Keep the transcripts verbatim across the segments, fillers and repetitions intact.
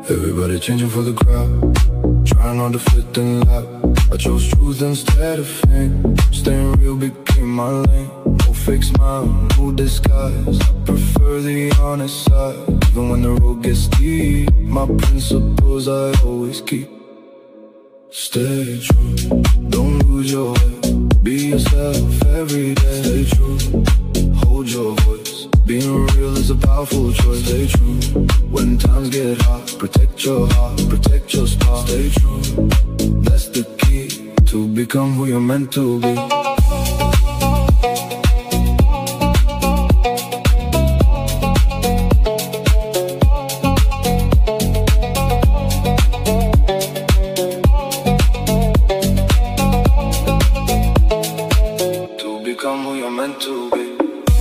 Everybody changing for the crowd, trying not to fit in lap. I chose truth instead of fame. Staying real became my lane. No fake smile, no disguise. I prefer the honest side. Even when the road gets steep, my principles I always keep. Stay true, don't lose your way. Be yourself every day. Stay true, hold your voice. Being real is a powerful choice. Stay true, when times get hot. Protect your heart, protect your star. Stay true, that's the key to become who you're meant to be. To become who you're meant to be.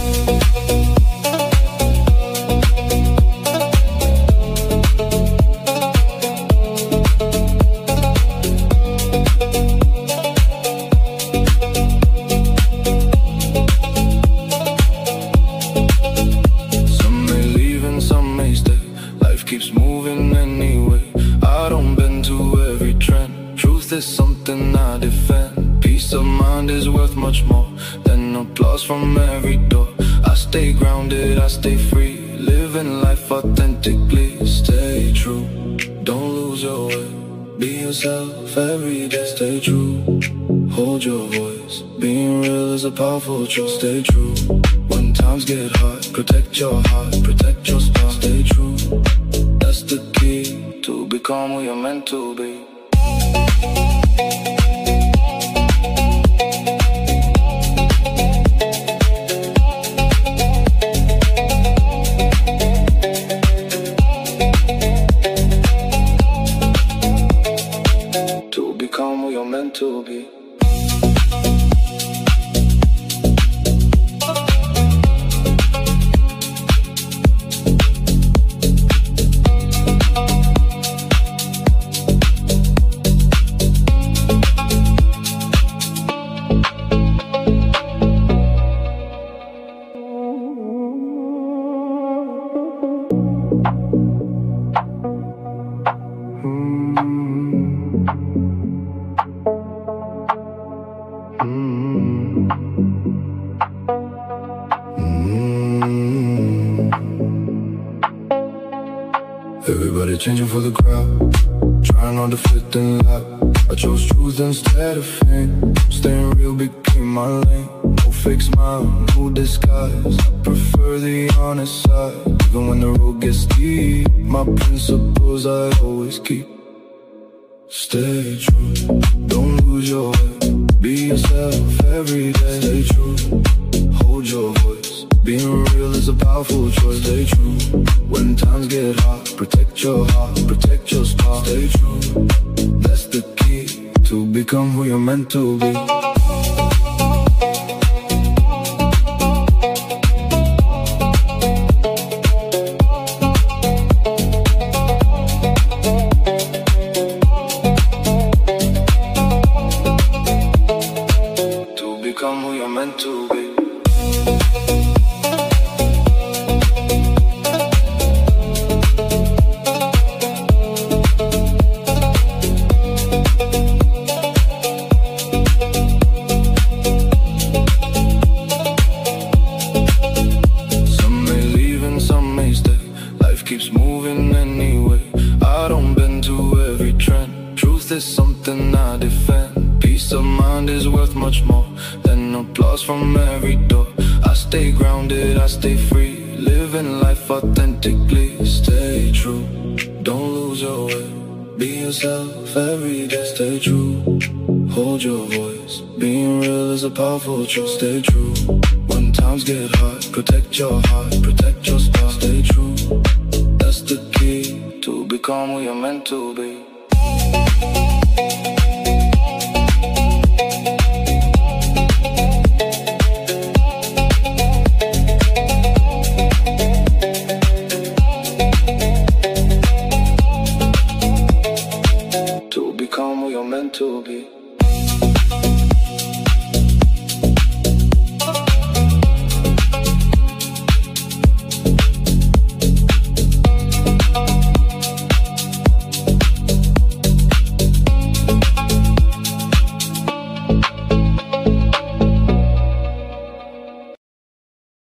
Keeps moving anyway. I don't bend to every trend. Truth is something I defend. Peace of mind is worth much more than applause from every door. I stay grounded, I stay free, living life authentically. Stay true, don't lose your way. Be yourself every day. Stay true, hold your voice. Being real is a powerful choice. Stay true, when times get hard. Protect your heart, protect your star. Stay true, that's the key to become who you're meant to be. To become who you're meant to be. Everybody changing for the crowd, trying not to fit in lap. I chose truth instead of fame. Staying real became my lane. No fake smile, no disguise. I prefer the honest side. Even when the road gets steep, my principles I always keep. Stay true, don't lose your way. Be yourself every day. Stay true, hold your voice. Being real is a powerful choice. Stay true, when times get hard. Protect your heart, protect your star. Stay true, that's the key to become who you're meant to be. To become who you're meant to be. Keeps moving anyway. I don't bend to every trend. Truth is something I defend. Peace of mind is worth much more than applause from every door. I stay grounded, I stay free, living life authentically. Stay true, don't lose your way. Be yourself every day. Stay true, hold your voice. Being real is a powerful choice. Stay true, when times get hard. Protect your heart, protect your star. Stay true, that's the key to become who you're meant to be. To become who you're meant to be.